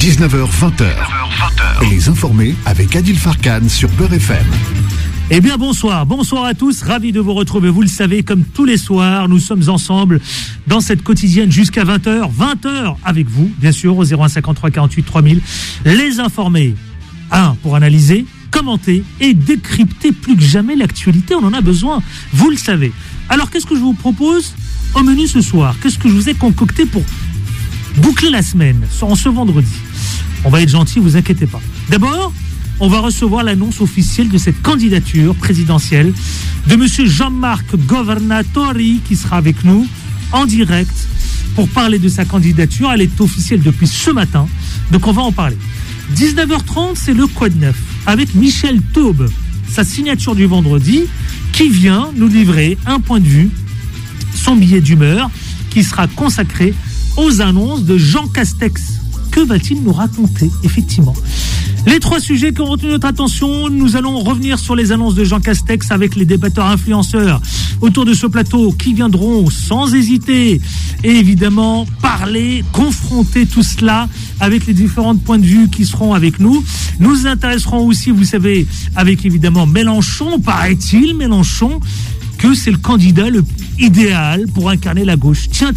19h-20h. Les informés avec Adil Farkan sur Beurre FM. Eh bien bonsoir à tous, ravi de vous retrouver. Vous le savez, comme tous les soirs, nous sommes ensemble dans cette quotidienne jusqu'à 20h avec vous, bien sûr, au 01 53 48 3000. Les informés, pour analyser, commenter et décrypter plus que jamais l'actualité, on en a besoin, vous le savez. Alors qu'est-ce que je vous propose au menu ce soir? Qu'est-ce que je vous ai concocté pour boucler la semaine, en ce vendredi? On va être gentil, vous inquiétez pas. D'abord, on va recevoir l'annonce officielle de cette candidature présidentielle de monsieur Jean-Marc Governatori qui sera avec nous en direct pour parler de sa candidature. Elle est officielle depuis ce matin, donc on va en parler. 19h30, c'est le Quoi de Neuf avec Michel Taube, sa signature du vendredi, qui vient nous livrer un point de vue, son billet d'humeur, qui sera consacré aux annonces de Jean Castex. Que va-t-il nous raconter, effectivement? Les trois sujets qui ont retenu notre attention, nous allons revenir sur les annonces de Jean Castex avec les débatteurs influenceurs autour de ce plateau qui viendront sans hésiter et évidemment parler, confronter tout cela avec les différents points de vue qui seront avec nous. Nous nous intéresserons aussi, vous savez, avec évidemment Mélenchon, paraît-il, Mélenchon, que c'est le candidat idéal pour incarner la gauche. Tiens.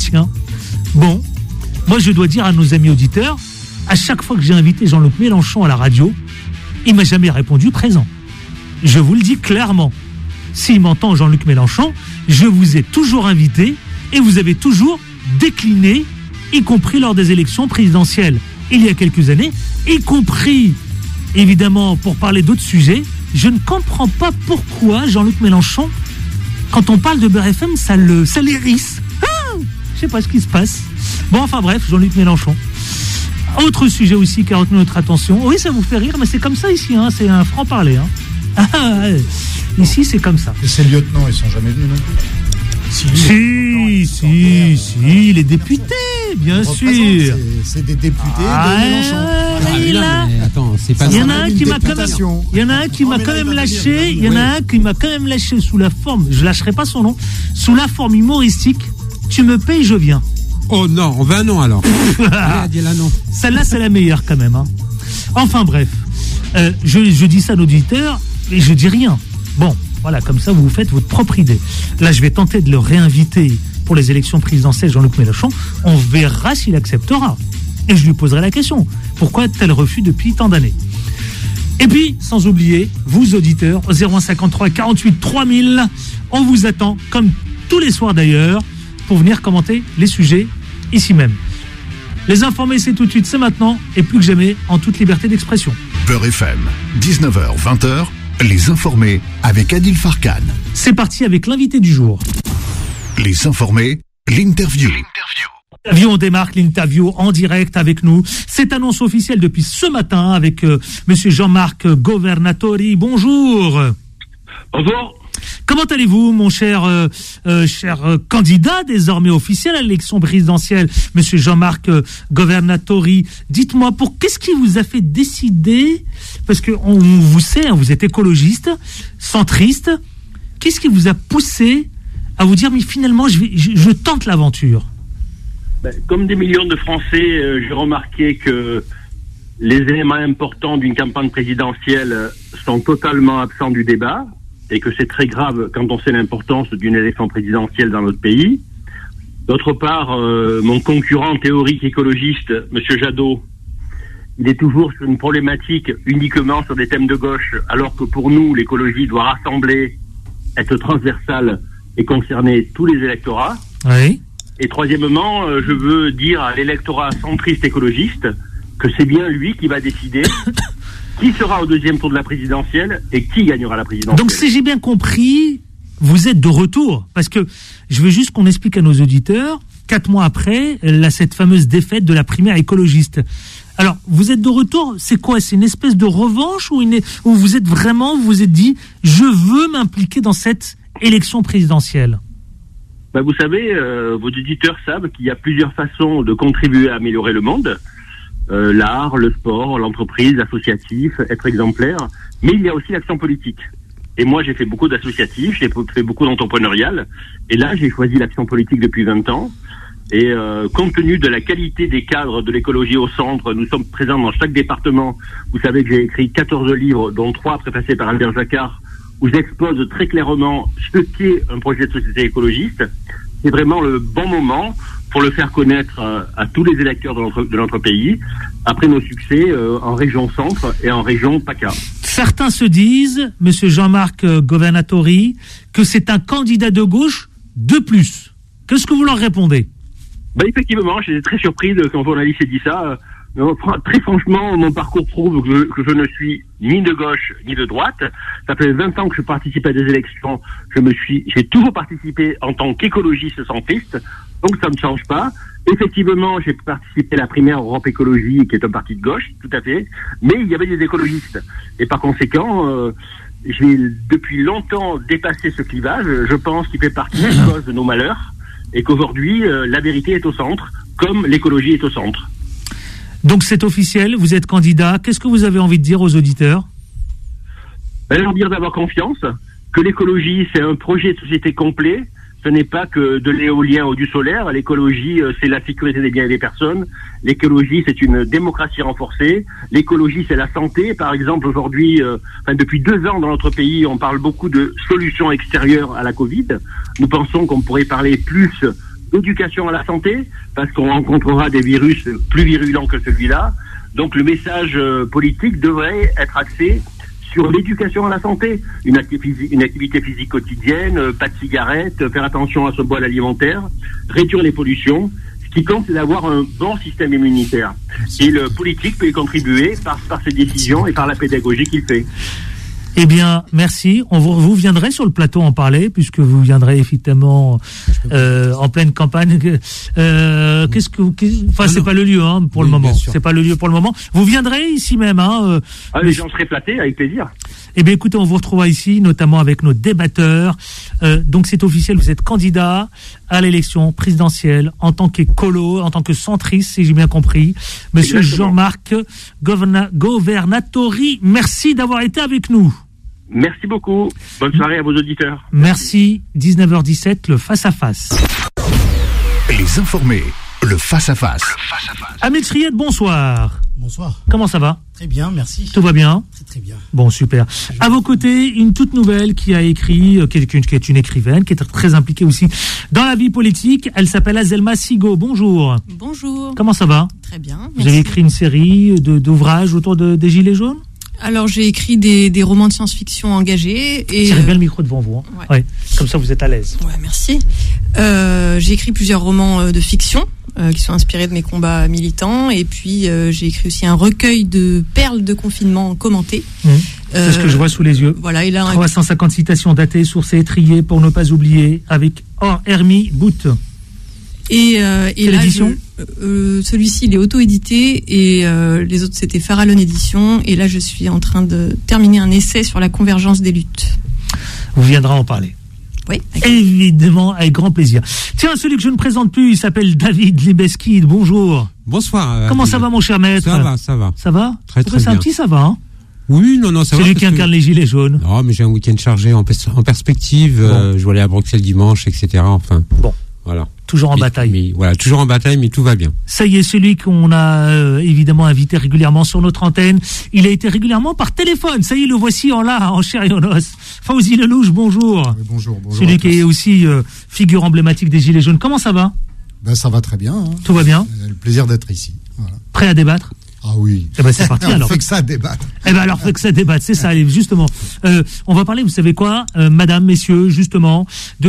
Bon, moi je dois dire à nos amis auditeurs, à chaque fois que j'ai invité Jean-Luc Mélenchon à la radio, il m'a jamais répondu présent. Je vous le dis clairement. S'il m'entend, Jean-Luc Mélenchon, je vous ai toujours invité et vous avez toujours décliné, y compris lors des élections présidentielles il y a quelques années, y compris évidemment pour parler d'autres sujets. Je ne comprends pas pourquoi Jean-Luc Mélenchon, quand on parle de Beurre FM, ça l'hérisse. Je sais pas ce qui se passe. Bon, enfin bref, Jean-Luc Mélenchon. Autre sujet aussi qui a retenu notre attention. Oui, ça vous fait rire, mais c'est comme ça ici, c'est un franc-parler. Ici, c'est comme ça. Et ces lieutenants, ils sont jamais venus non plus. Si, les députés, bien sûr. C'est des députés de Mélenchon. Il y en a un qui m'a quand même lâché. Il y en a un qui m'a quand même lâché sous la forme, je lâcherai pas son nom, sous la forme humoristique. Tu me payes, je viens. Oh non, on veut un nom alors. Non. Celle-là, c'est la meilleure quand même. Enfin bref, je dis ça à l'auditeur et je dis rien. Bon, voilà, comme ça vous vous faites votre propre idée. Là, je vais tenter de le réinviter pour les élections présidentielles, Jean-Luc Mélenchon. On verra s'il acceptera. Et je lui poserai la question. Pourquoi tel refus depuis tant d'années? Et puis, sans oublier, vous auditeurs, au 0153 48 3000, on vous attend, comme tous les soirs d'ailleurs, pour venir commenter les sujets ici même. Les informés, c'est tout de suite, c'est maintenant, et plus que jamais, en toute liberté d'expression. Beurre FM, 19h-20h, les informés avec Adil Farkan. C'est parti avec l'invité du jour. Les informés, l'interview. On démarque l'interview en direct avec nous. Cette annonce officielle depuis ce matin avec monsieur Jean-Marc Governatori. Bonjour. Bonjour. Comment allez-vous, mon cher candidat désormais officiel à l'élection présidentielle, monsieur Jean-Marc Governatori? Dites-moi, qu'est-ce qui vous a fait décider, parce que on vous sait, vous êtes écologiste, centriste, qu'est-ce qui vous a poussé à vous dire, mais finalement, je tente l'aventure? Comme des millions de Français, j'ai remarqué que les éléments importants d'une campagne présidentielle sont totalement absents du débat, et que c'est très grave quand on sait l'importance d'une élection présidentielle dans notre pays. D'autre part, mon concurrent théorique écologiste, M. Jadot, il est toujours sur une problématique uniquement sur des thèmes de gauche, alors que pour nous, l'écologie doit rassembler, être transversale et concerner tous les électorats. Oui. Et troisièmement, je veux dire à l'électorat centriste écologiste que c'est bien lui qui va décider qui sera au deuxième tour de la présidentielle et qui gagnera la présidentielle. Donc, si j'ai bien compris, vous êtes de retour. Parce que je veux juste qu'on explique à nos auditeurs, 4 mois après, cette fameuse défaite de la primaire écologiste. Alors, vous êtes de retour, c'est quoi? C'est une espèce de revanche ou vous êtes vraiment, vous vous êtes dit, je veux m'impliquer dans cette élection présidentielle? Vous savez, vos auditeurs savent qu'il y a plusieurs façons de contribuer à améliorer le monde. L'art, le sport, l'entreprise, l'associatif, être exemplaire. Mais il y a aussi l'action politique. Et moi, j'ai fait beaucoup d'associatifs, j'ai fait beaucoup d'entrepreneurial. Et là, j'ai choisi l'action politique depuis 20 ans. Et compte tenu de la qualité des cadres de l'écologie au centre, nous sommes présents dans chaque département. Vous savez que j'ai écrit 14 livres, dont 3 préfacés par Albert Jacquard, où j'expose très clairement ce qu'est un projet de société écologiste. C'est vraiment le bon moment pour le faire connaître à tous les électeurs de notre pays, après nos succès en région centre et en région PACA. Certains se disent, monsieur Jean-Marc Governatori, que c'est un candidat de gauche de plus. Qu'est-ce que vous leur répondez ? Effectivement, j'étais très surpris quand on a dit ça. Très franchement, mon parcours prouve que je ne suis ni de gauche ni de droite. Ça fait 20 ans que je participe à des élections. J'ai toujours participé en tant qu'écologiste centriste, donc ça ne change pas. Effectivement, j'ai participé à la primaire Europe Écologie, qui est un parti de gauche, tout à fait, mais il y avait des écologistes. Et par conséquent, j'ai depuis longtemps dépassé ce clivage. Je pense qu'il fait partie des causes de nos malheurs, et qu'aujourd'hui, la vérité est au centre, comme l'écologie est au centre. Donc c'est officiel, vous êtes candidat. Qu'est-ce que vous avez envie de dire aux auditeurs ? Leur dire d'avoir confiance, que l'écologie c'est un projet de société complet, ce n'est pas que de l'éolien ou du solaire. L'écologie c'est la sécurité des biens et des personnes, l'écologie c'est une démocratie renforcée, l'écologie c'est la santé. Par exemple aujourd'hui, depuis 2 ans dans notre pays, on parle beaucoup de solutions extérieures à la Covid. Nous pensons qu'on pourrait parler plus d'éducation à la santé, parce qu'on rencontrera des virus plus virulents que celui-là. Donc le message politique devrait être axé sur l'éducation à la santé. Une activité physique quotidienne, pas de cigarettes, faire attention à son bol alimentaire, réduire les pollutions. Ce qui compte, c'est d'avoir un bon système immunitaire. Et le politique peut y contribuer par ses décisions et par la pédagogie qu'il fait. Eh bien, merci. Vous viendrez sur le plateau en parler, puisque vous viendrez effectivement en pleine campagne. C'est pas le lieu pour le moment. C'est pas le lieu pour le moment. Vous viendrez ici même. J'en serai flatté, avec plaisir. Eh bien, écoutez, on vous retrouvera ici, notamment avec nos débatteurs. Donc, c'est officiel, vous êtes candidat à l'élection présidentielle en tant qu'écolo, en tant que centriste, si j'ai bien compris. Monsieur Exactement. Jean-Marc Governatori, merci d'avoir été avec nous. Merci beaucoup. Bonne soirée à vos auditeurs. Merci. 19h17, le face-à-face. Les informés, le face-à-face. Amit Ried, bonsoir. Bonsoir. Comment ça va ? Très bien, merci. Tout va bien ? Très bien. Bon, super. À vos côtés, une toute nouvelle qui a écrit, qui est une écrivaine, qui est très impliquée aussi dans la vie politique. Elle s'appelle Azelma Sigo. Bonjour. Bonjour. Comment ça va ? Très bien. Vous avez écrit une série d'ouvrages autour des Gilets jaunes ? Alors, j'ai écrit des romans de science-fiction engagés. Tirez bien le micro devant vous. Ouais. Comme ça, vous êtes à l'aise. Ouais, merci. J'ai écrit plusieurs romans de fiction qui sont inspirés de mes combats militants. Et puis, j'ai écrit aussi un recueil de perles de confinement commentées. C'est ce que je vois sous les yeux. Voilà, il a 350 citations datées, sourcées, triées pour ne pas oublier, avec Hermie Bout. Et là, l'édition celui-ci, il est auto-édité et les autres, c'était Farallon Édition. Et là, je suis en train de terminer un essai sur la convergence des luttes. Vous viendrez en parler. Oui. Évidemment, avec grand plaisir. Tiens, celui que je ne présente plus, il s'appelle David Libeskid. Bonjour. Bonsoir. Comment ça va, mon cher maître ? Ça va. Ça va ? Très c'est bien. Un petit, ça va, hein ? Oui, non, ça va. Celui qui incarne les Gilets jaunes. Non, mais j'ai un week-end chargé en perspective. Bon. Je vais aller à Bruxelles dimanche, etc. Enfin. Bon. Voilà. Toujours en bataille. Mais, voilà, toujours en bataille, mais tout va bien. Ça y est, celui qu'on a évidemment invité régulièrement sur notre antenne, il a été régulièrement par téléphone. Ça y est, le voici en chair et en os. Fawzi Lelouch, bonjour. Oui, bonjour. Celui qui est aussi figure emblématique des Gilets jaunes. Comment ça va ? Ça va très bien. Hein. Tout va bien ? Le plaisir d'être ici. Voilà. Prêt à débattre ? Ah oui. C'est parti alors. On fait que ça débattre. Alors fait que ça débattre, c'est ça. Justement, on va parler, vous savez quoi, madame, messieurs, justement,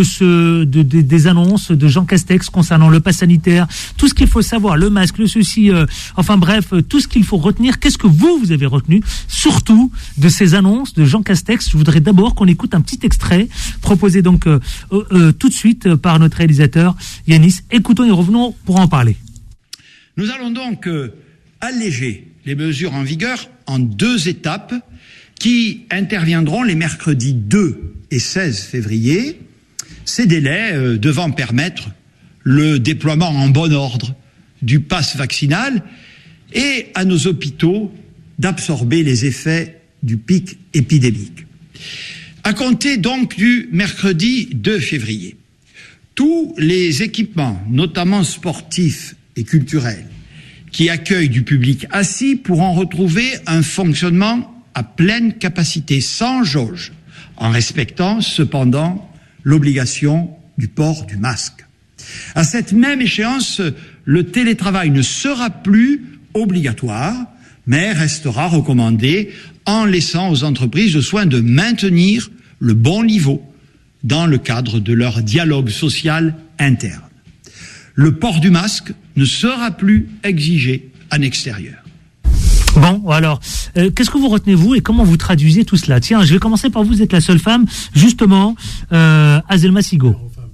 des annonces de Jean Castex concernant le pass sanitaire, tout ce qu'il faut savoir, le masque, le ceci, enfin bref, tout ce qu'il faut retenir. Qu'est-ce que vous avez retenu, surtout de ces annonces de Jean Castex ? Je voudrais d'abord qu'on écoute un petit extrait proposé donc tout de suite par notre réalisateur Yanis. Écoutons et revenons pour en parler. Nous allons donc alléger les mesures en vigueur en 2 étapes qui interviendront les mercredis 2 et 16 février. Ces délais devant permettre le déploiement en bon ordre du pass vaccinal et à nos hôpitaux d'absorber les effets du pic épidémique. À compter donc du mercredi 2 février, Tous les équipements, notamment sportifs et culturels, qui accueillent du public assis pourront retrouver un fonctionnement à pleine capacité, sans jauge, en respectant cependant l'obligation du port du masque. À cette même échéance, le télétravail ne sera plus obligatoire, mais restera recommandé en laissant aux entreprises le soin de maintenir le bon niveau dans le cadre de leur dialogue social interne. Le port du masque ne sera plus exigé en extérieur. Bon, alors, qu'est-ce que vous retenez, vous, et comment vous traduisez tout cela? Tiens, je vais commencer par vous êtes la seule femme, justement, Azelma Sigo.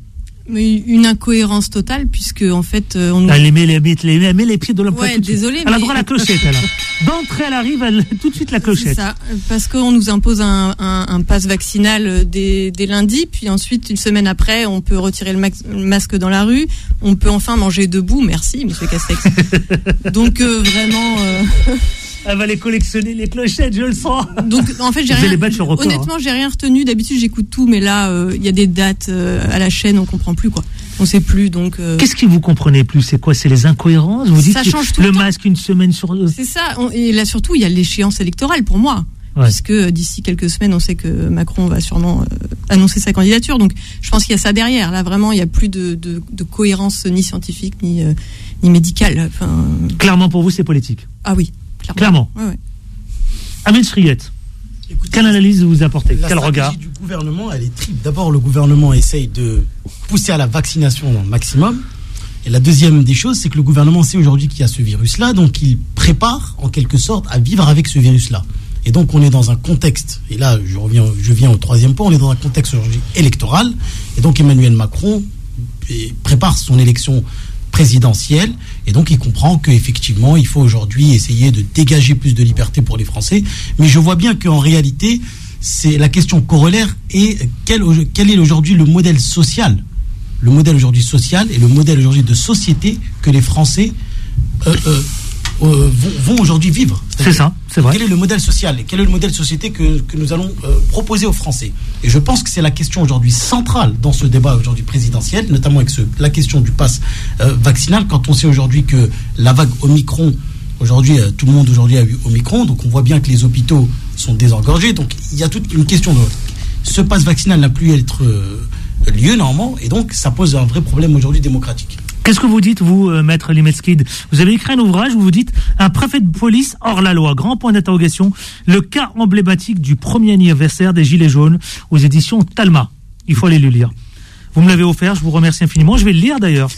Une incohérence totale, puisque en fait on nous... Elle met les pieds de l'emploi. Ouais, désolé. Elle a droit à la clochette, elle. D'entrée, elle arrive, tout de suite la clochette. C'est ça, parce qu'on nous impose un pass vaccinal dès lundi, puis ensuite une semaine après, on peut retirer le masque dans la rue, on peut enfin manger debout. Merci, Monsieur Castex. Donc vraiment. Elle va les collectionner, les clochettes, je le sens. Donc, en fait, honnêtement, j'ai rien retenu. D'habitude, j'écoute tout, mais là, il y a des dates à la chaîne, on comprend plus, quoi. On sait plus, donc. Qu'est-ce que vous comprenez plus? C'est quoi? C'est les incohérences? Vous dites ça change tout le masque une semaine sur deux. C'est ça. Et là, surtout, il y a l'échéance électorale pour moi. Ouais. Puisque d'ici quelques semaines, on sait que Macron va sûrement annoncer sa candidature. Donc, je pense qu'il y a ça derrière. Là, vraiment, il n'y a plus de cohérence ni scientifique, ni médicale. Enfin... Clairement, pour vous, c'est politique. Ah oui. Clairement. Ouais. Amine Sriette, quelle analyse vous apportez? Quel regard? La stratégie du gouvernement, elle est triple. D'abord, le gouvernement essaye de pousser à la vaccination au maximum. Et la deuxième des choses, c'est que le gouvernement sait aujourd'hui qu'il y a ce virus-là, donc il prépare en quelque sorte à vivre avec ce virus-là. Et donc on est dans un contexte, et là je viens au troisième point, on est dans un contexte aujourd'hui électoral, et donc Emmanuel Macron prépare son élection présidentielle, et donc il comprend qu'effectivement il faut aujourd'hui essayer de dégager plus de liberté pour les Français, mais je vois bien qu'en réalité c'est la question corollaire et quel est aujourd'hui le modèle social et le modèle aujourd'hui de société que les Français vont aujourd'hui vivre. C'est ça, c'est vrai. Quel est le modèle social et quel est le modèle de société que nous allons proposer aux Français? Et je pense que c'est la question aujourd'hui centrale dans ce débat aujourd'hui présidentiel, notamment avec la question du pass vaccinal, quand on sait aujourd'hui que la vague Omicron, aujourd'hui tout le monde aujourd'hui a eu Omicron, donc on voit bien que les hôpitaux sont désengorgés, donc il y a toute une question de... Ce pass vaccinal n'a plus à être lieu normalement, et donc ça pose un vrai problème aujourd'hui démocratique. Qu'est-ce que vous dites, vous, maître Limetskid? Vous avez écrit un ouvrage où vous dites « Un préfet de police hors la loi ». Grand point d'interrogation. Le cas emblématique du premier anniversaire des Gilets jaunes aux éditions Talma. Il faut aller le lire. Vous me l'avez offert, je vous remercie infiniment. Je vais le lire d'ailleurs.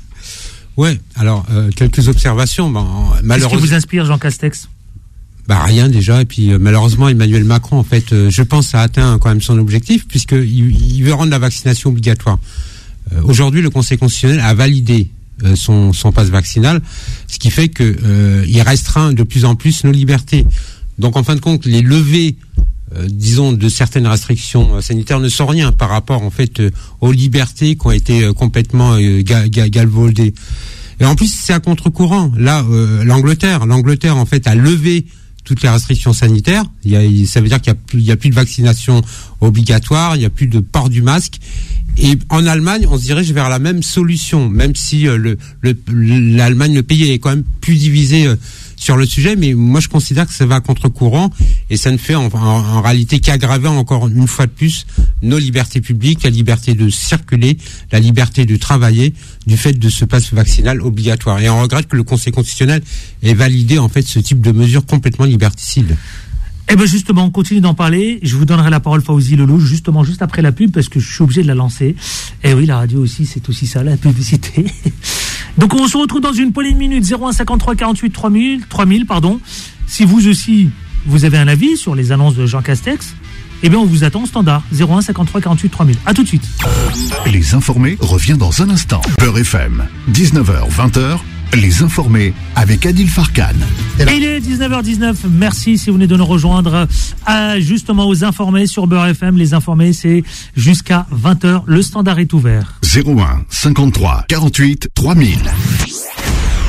Ouais, alors, quelques observations. Qu'est-ce qui vous inspire, Jean Castex? Rien déjà, et puis malheureusement Emmanuel Macron, en fait, je pense, a atteint quand même son objectif, puisqu'il veut rendre la vaccination obligatoire. Aujourd'hui, le Conseil constitutionnel a validé son passe vaccinal, ce qui fait que il restreint de plus en plus nos libertés. Donc, en fin de compte, les levées, disons, de certaines restrictions sanitaires ne sont rien par rapport, en fait, aux libertés qui ont été complètement galvaudées. Et en plus, c'est à contre-courant. Là, l'Angleterre, en fait, a levé toutes les restrictions sanitaires. Ça veut dire qu'il y a plus de vaccination obligatoire, il y a plus de port du masque. Et en Allemagne, on se dirige vers la même solution, même si l'Allemagne, le pays est quand même plus divisé sur le sujet, mais moi je considère que ça va à contre-courant et ça ne fait en réalité qu'aggraver encore une fois de plus nos libertés publiques, la liberté de circuler, la liberté de travailler du fait de ce passe vaccinal obligatoire. Et on regrette que le Conseil constitutionnel ait validé en fait ce type de mesures complètement liberticides. Eh bien justement, on continue d'en parler. Je vous donnerai la parole, Fawzi Lelouch, justement juste après la pub, parce que je suis obligé de la lancer. Et oui, la radio aussi, c'est aussi ça, la publicité. Donc on se retrouve dans une poignée de minutes, 01 53 48 3000, pardon. Si vous aussi, vous avez un avis sur les annonces de Jean Castex, eh bien on vous attend au standard, 01 53 48 3000. À tout de suite. Les informés revient dans un instant. Beurre FM, 19h, 20h. Les informés avec Adil Farkan. Et il est 19h19. Merci si vous venez de nous rejoindre justement aux informés sur Beurre FM. Les informés, c'est jusqu'à 20h. Le standard est ouvert. 01 53 48 3000.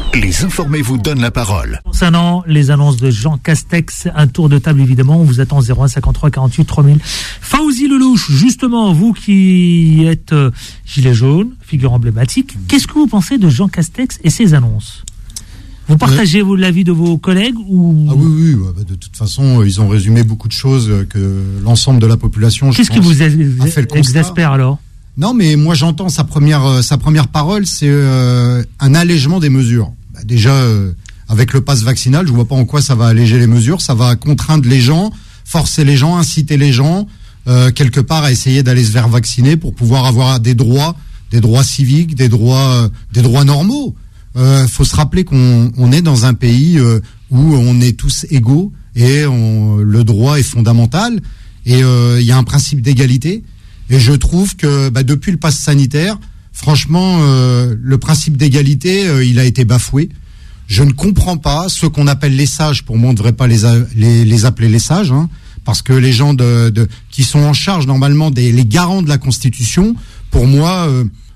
Les informés vous donnent la parole. Concernant les annonces de Jean Castex, un tour de table évidemment, on vous attend 01 53 48 3000. Fawzi Lelouch, justement, vous qui êtes gilet jaune, figure emblématique, qu'est-ce que vous pensez de Jean Castex et ses annonces ? Vous partagez l'avis de vos collègues ou... Ah oui, de toute façon, ils ont résumé beaucoup de choses que l'ensemble de la population, Qu'est-ce qui vous exaspère alors ? Non, mais moi j'entends sa première parole, c'est un allègement des mesures. Déjà, avec le pass vaccinal, je vois pas en quoi ça va alléger les mesures. Ça va contraindre les gens, forcer les gens, inciter les gens, quelque part à essayer d'aller se faire vacciner pour pouvoir avoir des droits civiques, des droits normaux. Faut se rappeler qu'on est dans un pays où on est tous égaux et le droit est fondamental et il y a un principe d'égalité. Et je trouve que depuis le pass sanitaire, franchement, le principe d'égalité, il a été bafoué. Je ne comprends pas ceux qu'on appelle les sages. Pour moi, on ne devrait pas les appeler les sages, hein, parce que les gens qui sont en charge normalement les garants de la Constitution, pour moi,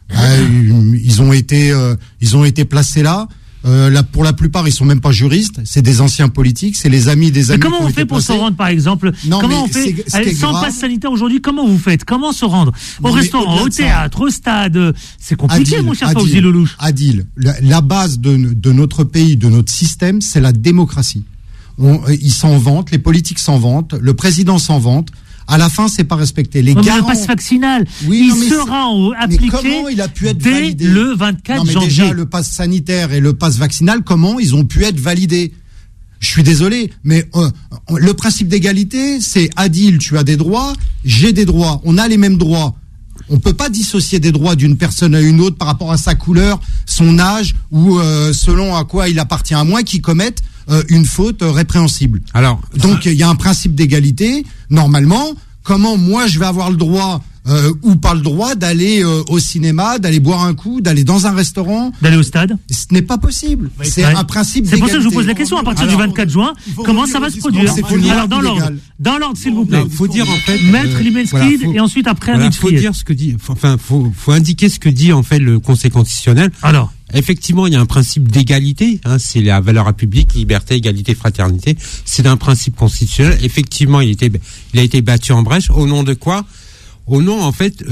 ils ont été placés là. Pour la plupart, ils sont même pas juristes, c'est des anciens politiques, c'est les amis des amis. Mais comment on fait pour se rendre, par exemple ? Comment on fait sans passe sanitaire aujourd'hui ? Comment vous faites ? Comment se rendre au restaurant, au théâtre, au stade ? C'est compliqué, mon cher Fawzi Lelouch. Adil, la base de notre pays, de notre système, c'est la démocratie. Ils s'en vantent, les politiques s'en vantent, le président s'en vante. À la fin, c'est pas respecté. Les garants... Le passe vaccinal, sera appliqué dès le 24 janvier. Déjà, le passe sanitaire et le passe vaccinal, comment ils ont pu être validés ? Je suis désolé, mais le principe d'égalité, c'est Adil, tu as des droits, j'ai des droits, on a les mêmes droits. On peut pas dissocier des droits d'une personne à une autre par rapport à sa couleur, son âge ou selon à quoi il appartient, à moins qu'il commette une faute répréhensible. Donc il y a un principe d'égalité. Normalement, comment moi je vais avoir le droit ou pas le droit d'aller au cinéma, d'aller boire un coup, d'aller dans un restaurant, d'aller au stade ? Ce n'est pas possible. C'est un principe d'égalité. C'est pour ça que je vous pose la question. À partir du 24 juin, comment ça va se produire ? Alors dans l'ordre, s'il vous plaît. Faut dire en fait, Maître Libenskid et ensuite après un faut dire ce que dit. Enfin, faut indiquer ce que dit en fait le Conseil constitutionnel. Alors. Effectivement, il y a un principe d'égalité, hein, c'est la valeur république, liberté, égalité, fraternité. C'est un principe constitutionnel. Effectivement, il a été battu en brèche. Au nom de quoi ? Au nom, en fait,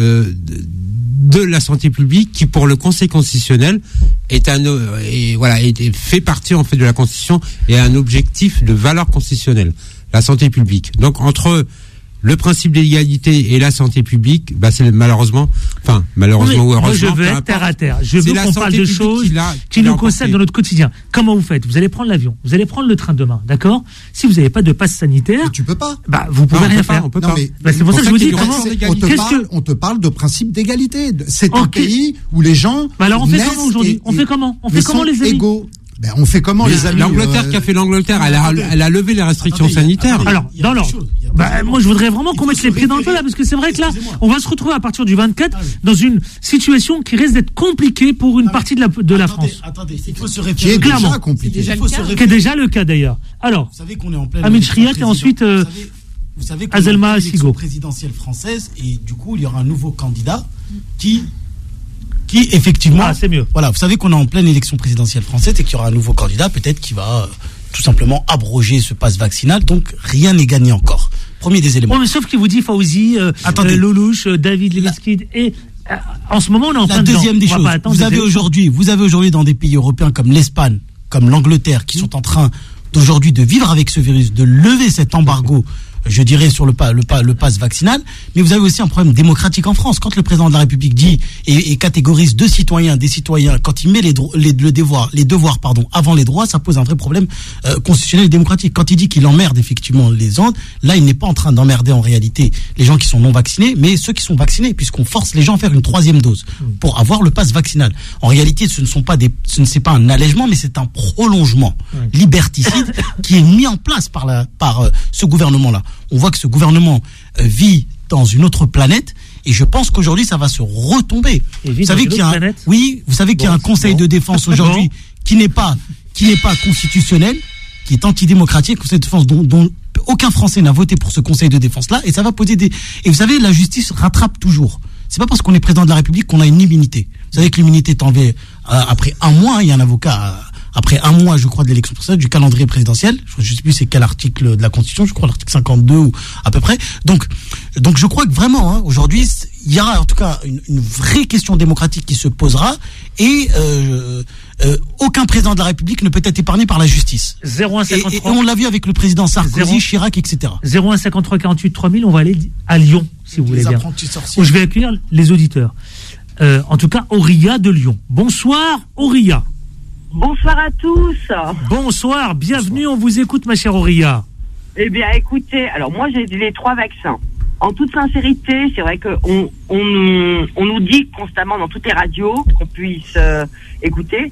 de la santé publique, qui pour le Conseil constitutionnel fait partie en fait de la Constitution et a un objectif de valeur constitutionnelle, la santé publique. Donc entre le principe d'égalité et la santé publique, c'est malheureusement ou heureusement. Moi, je veux être terre à terre. Je veux qu'on parle de choses qui nous concernent dans notre quotidien. Comment vous faites ? Vous allez prendre l'avion, vous allez prendre le train demain, d'accord ? Si vous n'avez pas de passe sanitaire, mais tu peux pas. Vous pouvez rien faire. On peut pas. C'est pour ça que je vous dis on te parle de principe d'égalité. C'est un pays où les gens. Alors on fait comment aujourd'hui ? On fait comment les amis ? Égaux. On fait comment les amis ? L'Angleterre qui a fait l'Angleterre, elle a levé les restrictions sanitaires. Alors, dans l'ordre. Moi, je voudrais vraiment qu'on mette les pieds dans le feu là, parce que c'est vrai que là, on va se retrouver à partir du 24 dans une situation qui risque d'être compliquée pour une partie de la France. Attendez, il faut se référer. Qui est déjà compliqué. Qui est déjà le cas d'ailleurs. Alors, vous savez qu'on est en pleine. Amin Chriat et ensuite vous savez qu'on est en pleine élection présidentielle française et du coup, il y aura un nouveau candidat qui effectivement, c'est mieux. Voilà, vous savez qu'on est en pleine élection présidentielle française et qu'il y aura un nouveau candidat, peut-être qui va tout simplement abroger ce pass vaccinal. Donc rien n'est gagné encore. Premier des éléments. Mais sauf qu'il vous dit Fawzi, Lelouch, David Libenskid et en ce moment on est en plein dedans. La deuxième des choses. Vous avez aujourd'hui dans des pays européens comme l'Espagne, comme l'Angleterre, qui sont en train d'aujourd'hui de vivre avec ce virus, de lever cet embargo, je dirais, sur le pass vaccinal, mais vous avez aussi un problème démocratique en France. Quand le président de la République dit et catégorise des citoyens, quand il met les devoirs avant les droits, ça pose un vrai problème constitutionnel et démocratique. Quand il dit qu'il emmerde effectivement les gens, là il n'est pas en train d'emmerder en réalité les gens qui sont non vaccinés, mais ceux qui sont vaccinés, puisqu'on force les gens à faire une 3e dose pour avoir le pass vaccinal. En réalité, ce n'est pas un allègement, mais c'est un prolongement liberticide qui est mis en place par ce gouvernement-là. On voit que ce gouvernement vit dans une autre planète et je pense qu'aujourd'hui ça va se retomber. Vous savez qu'il y a un conseil de défense aujourd'hui qui n'est pas constitutionnel, qui est antidémocratique, conseil de défense dont aucun Français n'a voté pour ce conseil de défense là et ça va poser et vous savez, la justice rattrape toujours. C'est pas parce qu'on est président de la République qu'on a une immunité. Vous savez que l'immunité est enlevée après un mois, il y a un avocat après un mois, je crois, de l'élection présidentielle, du calendrier présidentiel. Je sais plus c'est quel article de la Constitution, je crois l'article 52 ou à peu près. Donc je crois que vraiment, hein, aujourd'hui, il y aura en tout cas une vraie question démocratique qui se posera et aucun président de la République ne peut être épargné par la justice. 0153. Et on l'a vu avec le président Sarkozy, Chirac, etc. 0153 48 3000, on va aller à Lyon, si vous voulez bien. Où je vais accueillir les auditeurs. En tout cas, Auria de Lyon. Bonsoir, Auria. Bonsoir à tous. Bonsoir, bienvenue, on vous écoute, ma chère Auria. Eh bien, écoutez, alors moi j'ai les 3 vaccins. En toute sincérité, c'est vrai qu'on nous dit constamment dans toutes les radios qu'on puisse écouter.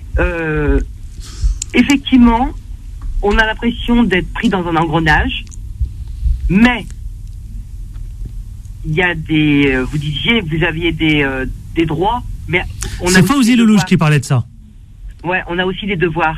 Effectivement, on a l'impression d'être pris dans un engrenage, mais il y a vous disiez, vous aviez des droits, mais c'est Fawzi Lelouch qui parlait de ça. Ouais, on a aussi des devoirs.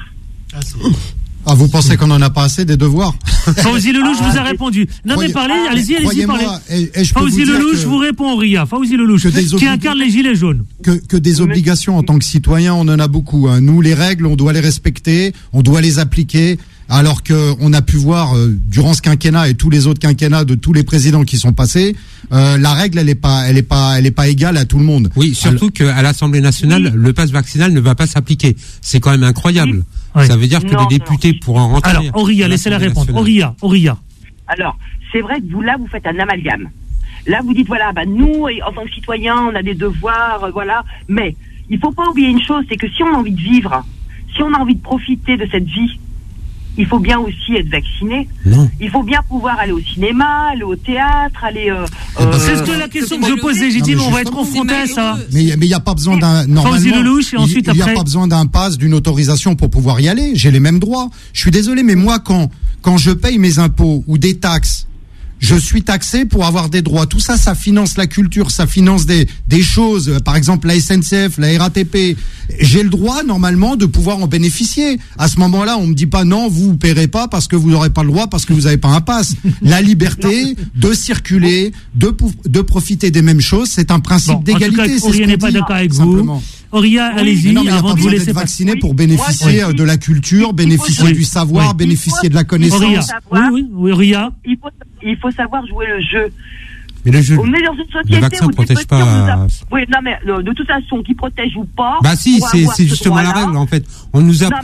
Ah, vous pensez qu'on en a pas assez des devoirs? Fawzi Lelouch vous a répondu. Non mais parlez, allez-y, parlez. Fawzi Lelouch vous répond, Auria. Fawzi Lelouch, qui incarne les gilets jaunes. Que des obligations en tant que citoyen, on en a beaucoup. Hein. Nous, les règles, on doit les respecter, on doit les appliquer. Alors qu'on a pu voir durant ce quinquennat et tous les autres quinquennats de tous les présidents qui sont passés, la règle elle est pas égale à tout le monde. Oui, surtout qu'à l'Assemblée nationale, le pass vaccinal ne va pas s'appliquer. C'est quand même incroyable. Oui. Ça veut dire que les députés pourront rentrer. Alors, Auria, laissez-la répondre. Auria. Alors, c'est vrai que vous faites un amalgame. Là, vous dites voilà, nous, en tant que citoyens, on a des devoirs, voilà. Mais il faut pas oublier une chose, c'est que si on a envie de vivre, si on a envie de profiter de cette vie, il faut bien aussi être vacciné. Non. Il faut bien pouvoir aller au cinéma, aller au théâtre, aller. C'est ce que la question que je pose légitimement. On va être confronté à ça. Mais il n'y a pas besoin d'un normalement. Il n'y a pas besoin d'un pass, d'une autorisation pour pouvoir y aller. J'ai les mêmes droits. Je suis désolé, mais moi quand je paye mes impôts ou des taxes, je suis taxé pour avoir des droits. Tout ça, ça finance la culture, ça finance des choses. Par exemple, la SNCF, la RATP. J'ai le droit, normalement, de pouvoir en bénéficier. À ce moment-là, on me dit pas non, vous paierez pas parce que vous n'aurez pas le droit, parce que vous n'avez pas un pass. La liberté de circuler, de profiter des mêmes choses, c'est un principe d'égalité. C'est ce qu'on n'est pas d'accord avec vous. Auria, allez-y. Non, mais il n'y a pas besoin d'être vacciné pour bénéficier de la culture, bénéficier du savoir, bénéficier de la connaissance. Oui, Auria. Il faut savoir jouer le jeu. Mais le jeu, on est dans une société le vaccin ne protège pas. Oui, non, mais de toute façon, qui protège ou pas. Bah si, c'est justement la règle en fait. On nous a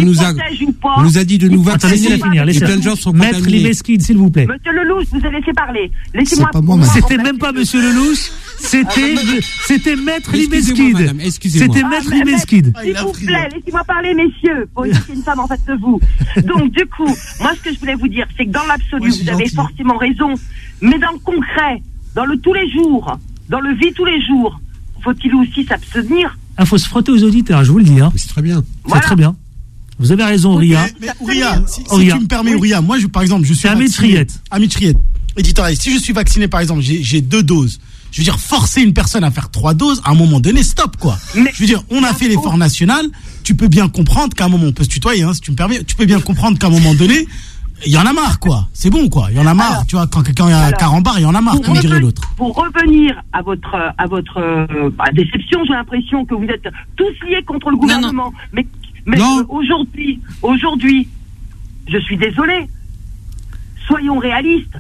dit de nous vacciner. Plein de gens sont contaminés. Maître Limeskid, s'il vous plaît. Monsieur Lelouch, vous avez laissé parler. Laissez-moi. C'était même pas Monsieur Lelouch. C'était Maître Limeskid. C'était Maître Limeskid. S'il vous plaît, laissez-moi parler, messieurs. Pour qu'il y ait une femme en face de vous. Donc, du coup, moi, ce que je voulais vous dire, c'est que dans l'absolu, vous avez forcément raison. Mais dans le concret, dans le tous les jours, dans le vie tous les jours, faut-il aussi s'abstenir? Il faut se frotter aux auditeurs, je vous le dis. Hein. C'est très bien. C'est très bien. Vous avez raison, Auria. Mais Auria, si tu me permets, Auria, moi, par exemple, je suis vacciné. Ami Triette, éditorialiste. Si je suis vacciné, par exemple, j'ai 2 doses. Je veux dire, forcer une personne à faire 3 doses, à un moment donné, stop, quoi. Mais, je veux dire, on a fait l'effort national. Tu peux bien comprendre qu'à un moment, on peut se tutoyer, hein, si tu me permets. Tu peux bien comprendre qu'à un moment donné, il y en a marre, quoi. C'est bon, quoi. Il y en a marre. Alors, tu vois, quand quelqu'un a un carambar, il y en a marre, comme dirait l'autre. Pour revenir à votre déception, j'ai l'impression que vous êtes tous liés contre le gouvernement. Non. Mais aujourd'hui, je suis désolé. Soyons réalistes.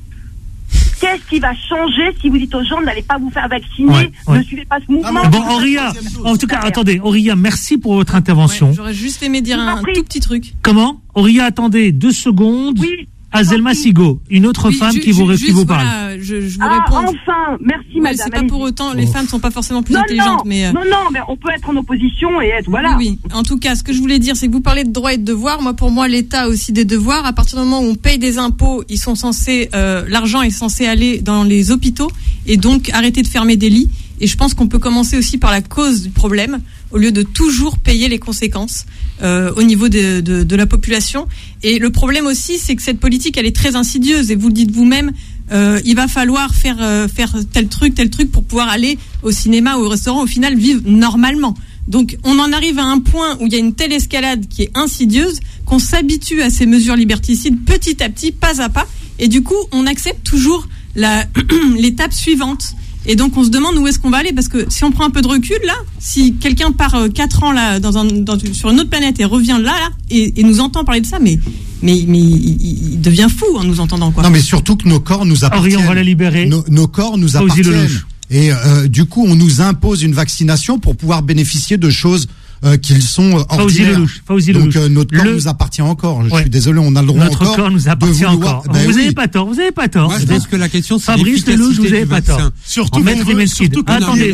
Qu'est-ce qui va changer si vous dites aux gens n'allez pas vous faire vacciner, ne suivez pas ce mouvement? Bon, Auria, en tout cas, attendez, Auria, merci pour votre intervention. J'aurais juste aimé dire un tout petit truc. Comment? Auria, attendez 2 secondes. Oui. Azelma Sigo, une autre femme qui vous parle. Voilà, je vous réponds. Enfin, merci madame. C'est pas pour autant, les femmes sont pas forcément plus intelligentes, mais. Non, mais on peut être en opposition et être, voilà. Oui. En tout cas, ce que je voulais dire, c'est que vous parlez de droits et de devoirs. Moi, pour moi, l'État a aussi des devoirs. À partir du moment où on paye des impôts, l'argent est censé aller dans les hôpitaux et donc arrêter de fermer des lits. Et je pense qu'on peut commencer aussi par la cause du problème, au lieu de toujours payer les conséquences au niveau de la population. Et le problème aussi, c'est que cette politique, elle est très insidieuse. Et vous le dites vous-même, il va falloir faire tel truc pour pouvoir aller au cinéma ou au restaurant, au final vivre normalement. Donc on en arrive à un point où il y a une telle escalade qui est insidieuse qu'on s'habitue à ces mesures liberticides petit à petit, pas à pas. Et du coup, on accepte toujours l'étape suivante. Et donc on se demande où est-ce qu'on va aller, parce que si on prend un peu de recul là, si quelqu'un part 4 ans là sur une autre planète et revient là et nous entend parler de ça, mais il devient fou en nous entendant, quoi. Non, mais surtout que nos corps nous appartiennent. Henri, on va la libérer. Nos corps nous appartiennent. Et du coup, on nous impose une vaccination pour pouvoir bénéficier de choses qu'ils sont ordinaires. Donc notre corps nous appartient encore. Je suis désolé, on a le droit notre encore. Notre corps nous appartient encore. Ben vous n'avez pas tort. Moi, je pense que la question, c'est Fabrice Lelouch, vous n'avez pas tort. Surtout attendez.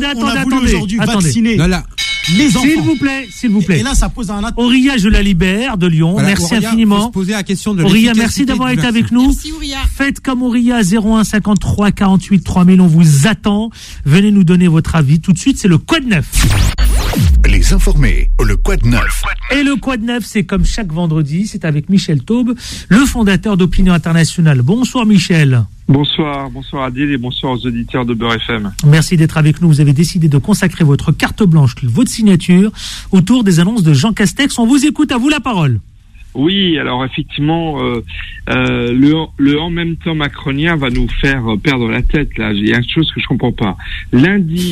Vacciner les enfants. S'il vous plaît. Et là, ça pose un Auria, je la libère de Lyon. Voilà, merci Auria, infiniment. se poser la question de Auria, merci d'avoir été avec nous. Merci, Auria. Faites comme Auria, 01 53 48 3000. On vous attend. Venez nous donner votre avis. Tout de suite, c'est le Quad 9. Les informés, le Quad 9. Et le Quad 9, c'est comme chaque vendredi, c'est avec Michel Taube, le fondateur d'Opinion Internationale. Bonsoir Michel. Bonsoir Adil et bonsoir aux auditeurs de Beurre FM. Merci d'être avec nous. Vous avez décidé de consacrer votre carte blanche, votre signature, autour des annonces de Jean Castex. On vous écoute, à vous la parole. Oui, alors effectivement, le en même temps macronien va nous faire perdre la tête. Là, il y a une chose que je comprends pas. Lundi,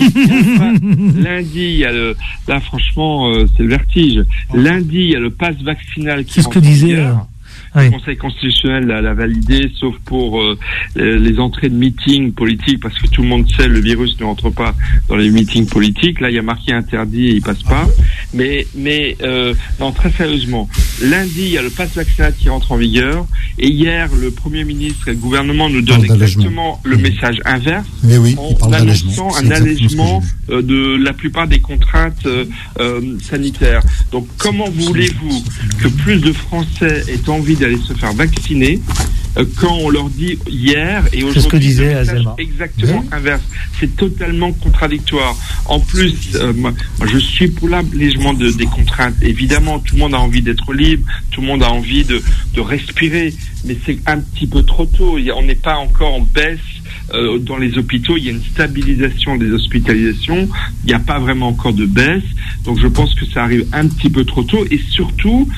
il y a là franchement, c'est le vertige. Lundi, il y a le pass vaccinal qui rentre en vigueur. Le Conseil constitutionnel l'a validé, sauf pour les entrées de meetings politiques, parce que tout le monde sait le virus ne rentre pas dans les meetings politiques. Là, il y a marqué interdit et il passe pas. Mais non, très sérieusement, lundi, il y a le pass vaccinal qui rentre en vigueur, et hier, le Premier ministre et le gouvernement nous donnent exactement le message inverse, en annonçant un allègement de la plupart des contraintes sanitaires. Donc, comment voulez-vous que plus de Français aient envie d'aller se faire vacciner quand on leur dit hier et aujourd'hui, c'est ce que disait Azelma, exactement inverse. C'est totalement contradictoire. En plus, moi, je suis pour l'allègement des contraintes. Évidemment, tout le monde a envie d'être libre, tout le monde a envie de respirer, mais c'est un petit peu trop tôt. On n'est pas encore en baisse. Dans les hôpitaux, il y a une stabilisation des hospitalisations, il n'y a pas vraiment encore de baisse, donc je pense que ça arrive un petit peu trop tôt, et surtout,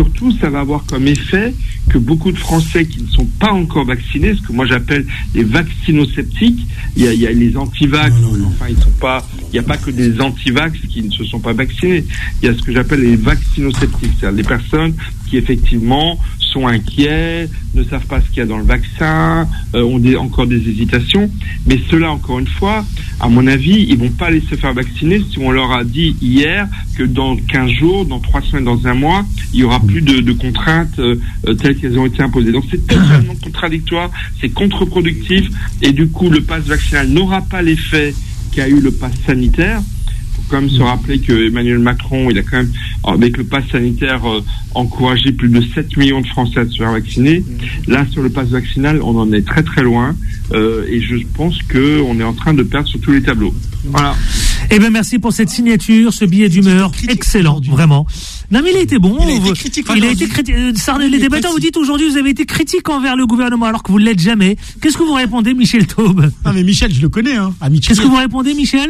ça va avoir comme effet que beaucoup de Français qui ne sont pas encore vaccinés, ce que moi j'appelle les vaccinosceptiques, il y a les antivax, enfin il n'y a pas que des antivax qui ne se sont pas vaccinés, il y a ce que j'appelle les vaccinosceptiques, c'est-à-dire les personnes qui effectivement sont inquiets, ne savent pas ce qu'il y a dans le vaccin, ont encore des hésitations, mais ceux-là, encore une fois, à mon avis, ils vont pas aller se faire vacciner si on leur a dit hier que dans 15 jours, dans 3 semaines, dans un mois, il y aura plus de contraintes telles qu'elles ont été imposées. Donc c'est totalement contradictoire, c'est contre-productif, et du coup le pass vaccinal n'aura pas l'effet qu'a eu le pass sanitaire. Faut quand même se rappeler que Emmanuel Macron, il a quand même, avec le pass sanitaire, encouragé plus de 7 millions de Français à se faire vacciner. Là, sur le pass vaccinal, on en est très très loin, et je pense que on est en train de perdre sur tous les tableaux. Voilà. Eh ben merci pour cette signature, ce billet d'humeur excellent, vraiment. Non mais il a été bon. Il a été critique. Les débatteurs vous dites aujourd'hui vous avez été critique envers le gouvernement alors que vous ne l'êtes jamais. Qu'est-ce que vous répondez, Michel Taube? Non mais Michel, je le connais, hein. Qu'est-ce que vous répondez, Michel?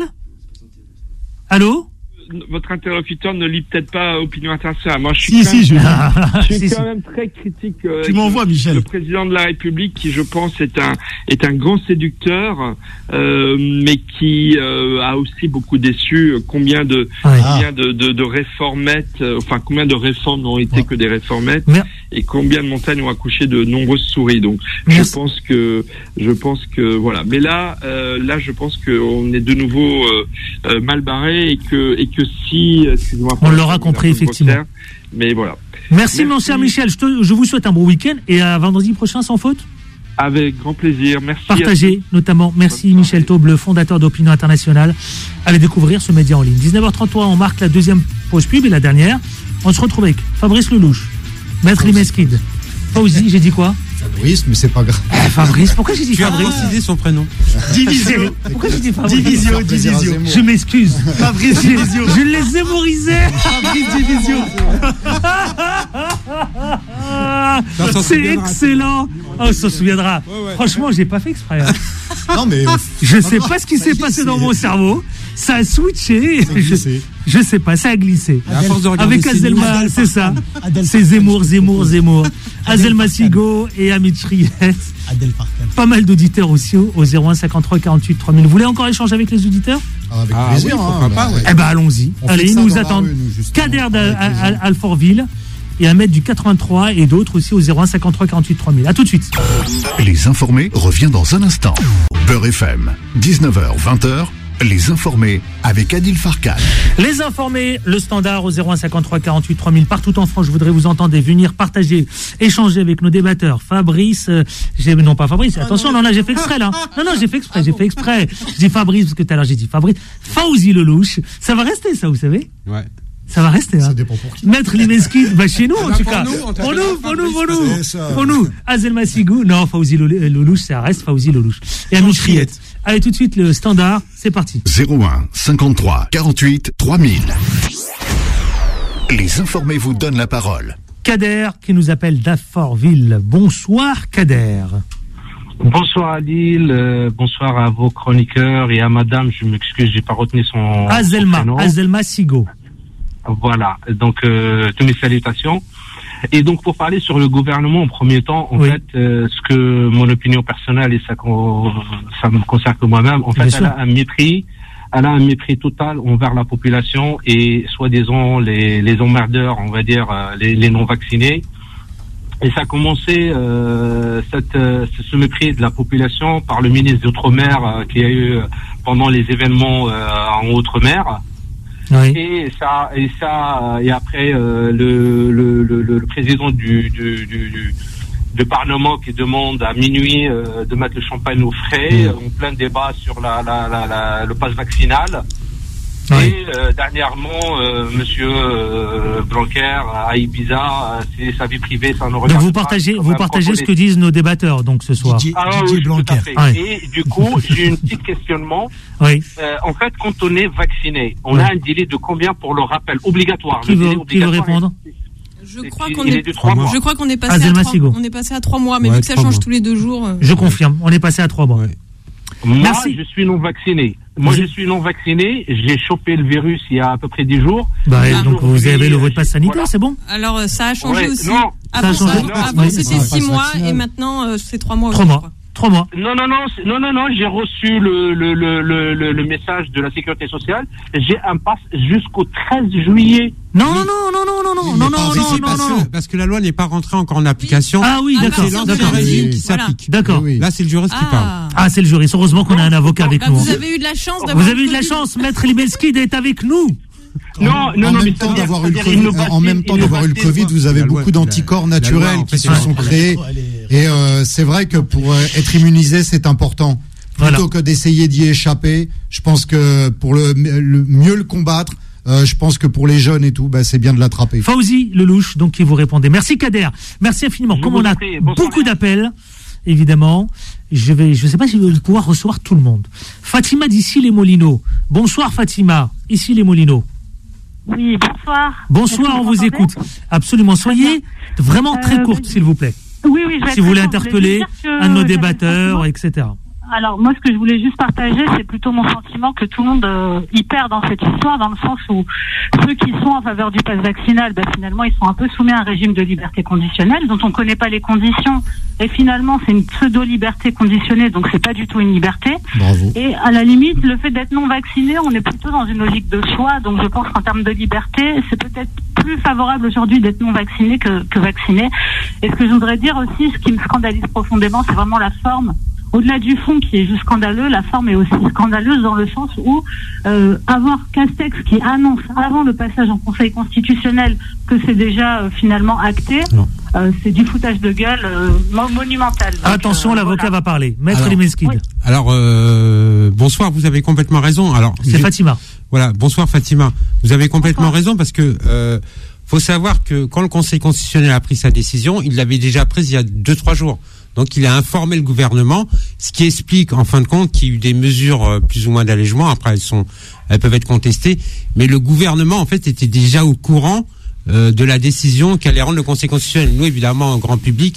Allô? Votre interlocuteur ne lit peut-être pas Opinion Internationale. Moi, je suis quand même très critique. Tu m'envoies, Michel. Le président de la République, qui je pense est un grand séducteur, mais qui a aussi beaucoup déçu. Combien de réformettes, enfin combien de réformes n'ont été que des réformettes, et combien de montagnes ont accouché de nombreuses souris. Donc, je pense que voilà. Mais là, je pense qu'on est de nouveau mal barré et que si, excusez-moi, on l'aura compris effectivement. Mais voilà. Merci mon cher Michel. Je vous souhaite un bon week-end et à vendredi prochain sans faute. Avec grand plaisir. Merci. Partagez notamment. Merci Michel Taube, le fondateur d'Opinion Internationale. Allez découvrir ce média en ligne. 19h33, on marque la deuxième pause pub et la dernière. On se retrouve avec Fabrice Lelouch, Maître Limeskid, Fauzi, j'ai dit quoi? Fabrice, mais c'est pas grave. Fabrice, pourquoi j'ai dit Fabrice? Tu as précisé son prénom. Divisio. Pourquoi j'ai dit Fabrice? Divisio. Je m'excuse. Fabrice Divisio. Je l'ai zémorisé. Fabrice Divisio. C'est excellent. Oh, ça se souviendra. Ouais. Franchement, j'ai pas fait exprès. Non, mais je sais pas ce qui s'est passé dans mon cerveau. Ça a switché. Je sais pas, ça a glissé. Avec Azelma, c'est ça. C'est Zemmour. Azelma Sigo et Amit Riet. Adel Farkan. Pas mal d'auditeurs aussi au 01 53 48 3000. Vous voulez encore échanger avec les auditeurs? Avec plaisir. Oui, pourquoi pas, ouais. Eh ben allons-y. Allez, ils nous attendent. Kader à Alfortville et Ahmed du 83 et d'autres aussi au 01 53 48 3000. À tout de suite. Les informés revient dans un instant. Beurre FM, 19h, 20h. Les informés avec Adil Farkan. Les informés, le standard au 01 53 48 3000 partout en France. Je voudrais vous entendre venir partager, échanger avec nos débatteurs. Fabrice, non pas Fabrice, attention, non là j'ai fait exprès là. Non, j'ai fait exprès. Je dis Fabrice parce que tout à l'heure j'ai dit Fabrice. Fawzi Lelouch, ça va rester ça, vous savez? Ouais. Ça va rester, hein. Ça dépend pour qui. Maître Limeski, chez nous, en tout cas. Pour nous. Azel Massigou. Non, Fawzi Lelouch, ça reste Fawzi Lelouch. Et Amin Chriet. Allez, tout de suite, le standard, c'est parti. 01 53 48 3000. Les informés vous donnent la parole. Kader, qui nous appelle d'Alfortville. Bonsoir, Kader. Bonsoir Adil, bonsoir à vos chroniqueurs et à madame, je m'excuse, j'ai pas retenu son prénom. Azelma Sigo. Voilà, donc toutes mes salutations. Et donc pour parler sur le gouvernement en premier temps, en fait, ce que mon opinion personnelle et ça me concerne que moi-même, en fait, elle a un mépris total envers la population et soi-disant les emmerdeurs, on va dire les non vaccinés. Et ça a commencé ce mépris de la population par le ministre d'Outre-mer qui a eu pendant les événements en Outre-mer. Oui. Et après le président du Parlement qui demande à minuit de mettre le champagne au frais, en plein débat sur le pass vaccinal. Oui. Et dernièrement, Monsieur Blanquer à Ibiza, c'est sa vie privée, ça ne regarde pas. Donc vous partagez ce que disent nos débatteurs donc ce soir. Oui, Blanquer. Tout à fait. Oui. Et du coup, j'ai un petit questionnement. Oui. En fait, quand on est vacciné, on a un délai de combien pour le rappel obligatoire? Qui veut répondre? Je crois qu'on est passé à 3 mois, mais vu que ça change tous les 2 jours. Je confirme, on est passé à 3 mois. Ouais. Moi, je suis non vacciné. J'ai chopé le virus il y a à peu près 10 jours. Donc vous avez le pass sanitaire, c'est bon? Alors ça a changé aussi. Non, avant c'était 6 mois et maintenant c'est 3 mois. 3 mois. Non, j'ai reçu le message de la sécurité sociale. J'ai un pass jusqu'au 13 juillet. Non. Parce que la loi n'est pas rentrée encore en application. Ah oui, d'accord. C'est l'ancien régime qui s'applique. D'accord. Là, c'est le juriste qui parle. Ah, c'est le juriste. Heureusement qu'on a un avocat avec nous. Vous avez eu de la chance Maître Limeski d'être avec nous. En même temps d'avoir eu le Covid, vous avez beaucoup d'anticorps naturels qui se sont créés. Et c'est vrai que pour être immunisé, c'est important. Plutôt que d'essayer d'y échapper, je pense que pour mieux le combattre, je pense que pour les jeunes et tout, c'est bien de l'attraper. Fawzi Lelouch, donc qui vous répondait. Merci Kader, merci infiniment. Comme on a beaucoup d'appels, évidemment, je sais pas si je vais pouvoir recevoir tout le monde. Fatima d'ici les Molinos. Bonsoir Fatima, ici les Molinos. Oui, bonsoir. Bonsoir, on vous écoute. Absolument. Soyez vraiment très courte, s'il vous plaît. Oui, je vais si vous voulez interpeller un de nos débatteurs, etc. Alors, moi, ce que je voulais juste partager, c'est plutôt mon sentiment que tout le monde y perd dans cette histoire, dans le sens où ceux qui sont en faveur du pass vaccinal, finalement, ils sont un peu soumis à un régime de liberté conditionnelle, dont on ne connaît pas les conditions. Et finalement, c'est une pseudo-liberté conditionnée, donc c'est pas du tout une liberté. Bravo. Et à la limite, le fait d'être non vacciné, on est plutôt dans une logique de choix. Donc je pense qu'en termes de liberté, c'est peut-être plus favorable aujourd'hui d'être non vacciné que vacciné. Et ce que je voudrais dire aussi, ce qui me scandalise profondément, c'est vraiment la forme. Au-delà du fond qui est juste scandaleux, la forme est aussi scandaleuse dans le sens où avoir Castex qui annonce avant le passage en Conseil constitutionnel que c'est déjà finalement acté, c'est du foutage de gueule monumental. Donc, attention, l'avocat va parler. Maître Limeski. Alors, bonsoir, vous avez complètement raison. Alors, c'est Fatima. Voilà, bonsoir Fatima. Vous avez complètement raison parce que faut savoir que quand le Conseil constitutionnel a pris sa décision, il l'avait déjà prise il y a 2-3 jours. Donc il a informé le gouvernement, ce qui explique en fin de compte qu'il y a eu des mesures plus ou moins d'allègement. Après elles peuvent être contestées, mais le gouvernement en fait était déjà au courant de la décision qu'allait rendre le Conseil constitutionnel. Nous évidemment, en grand public,